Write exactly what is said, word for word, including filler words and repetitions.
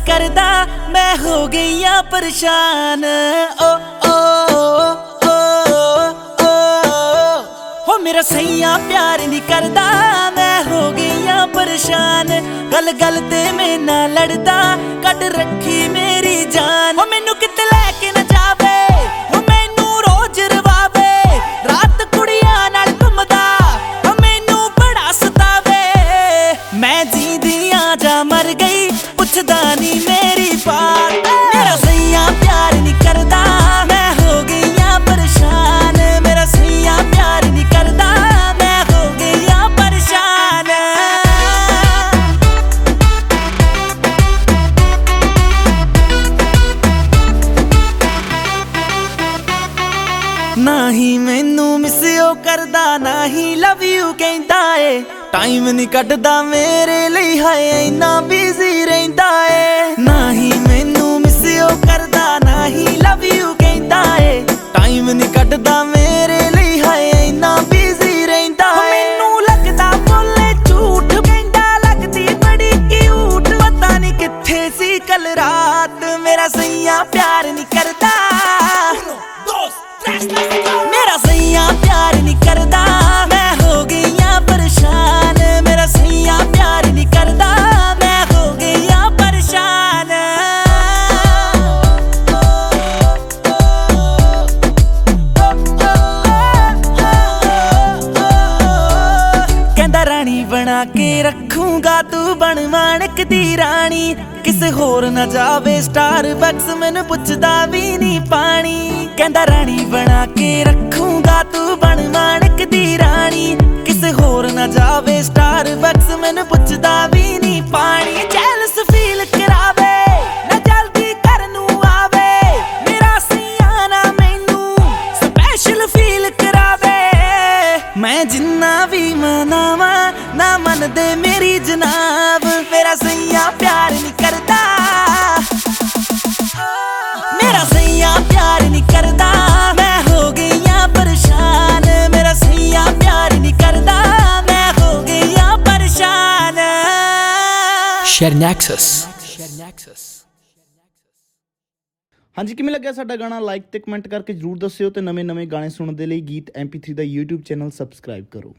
करदा मैं हो गई आ परेशान। ओ ओ ओ ओ हो मेरा सैया प्यार नहीं करदा मैं हो गई आ परेशान। गल गल ते मैं ना लड़दा कट रखी मेरी जान। हो मैनू किते लैके ना जावे हो मैनू रोज रवावे रात कुड़ियां नाल घुमदा हो मैनू बड़ा सतावे। मैं जींदी आ जा मर गई पुछदा नी मेरी बात। मेरा सैया प्यार नहीं करदा मैं हो गई आ परेशान। मेरा सैया प्यार नहीं करदा मैं हो गई आ परेशान। ना ही मैनू मिसियो करदा ना ही लव यू कहंदा ए। टाइम नहीं कटदा मेरे लिए हाय इन्ना बिजी रहिंदा ए। ना ही मैनू मिसियो करदा ना ही लव यू कहंदा ए। टाइम नहीं कटदा मेरे लिए हाय इन्ना बिजी रहिंदा ए। मैनू लगदा बोले झूठ कहंदा लगदी बड़ी क्यूट। पता नहीं किथे सी कल रात मेरा सैया प्यार नहीं करदा। मेरा सैया प्यार नहीं करदा मैं हो गई आ परेशान। मेरा सैया प्यार नहीं करदा मैं हो गई आ परेशान। कहंदा रानी बना के रखूंगा तू बन माणक दी रानी। किसे होर ना जावे स्टारबक्स मैनू पुछदा भी नहीं पानी। कहंदा रानी बना के रखूंगा तू बन माणक दी रानी। किसे होर ना जावे स्टारबक्स मैनू पुछदा भी नहीं पानी। जेलस फील करावे ना जल्दी घर नू आवे मेरा सैया ना मैनू स्पैशल फील करावे। मैं जिन्ना भी मनावा ना मन दे मेरी जनाब। मेरा सैया प्यार नहीं करदा मेरा सैया प्यार नहीं करदा मैं हो गई आ परेशान। मेरा सैया प्यार नहीं करदा मैं हो गई आ परेशान। शेरनैक्सस। ਹਾਂਜੀ ਕਿਵੇਂ ਲੱਗਿਆ ਸਾਡਾ ਗਾਣਾ ਲਾਈਕ ਤੇ ਕਮੈਂਟ ਕਰਕੇ ਜਰੂਰ ਦੱਸਿਓ ਤੇ ਨਵੇਂ ਨਵੇਂ ਗਾਣੇ ਸੁਣਨ ਦੇ ਲਈ ਗੀਤ ਐਮ ਪੀ ਥ੍ਰੀ ਦਾ YouTube ਚੈਨਲ ਸਬਸਕ੍ਰਾਈਬ ਕਰੋ।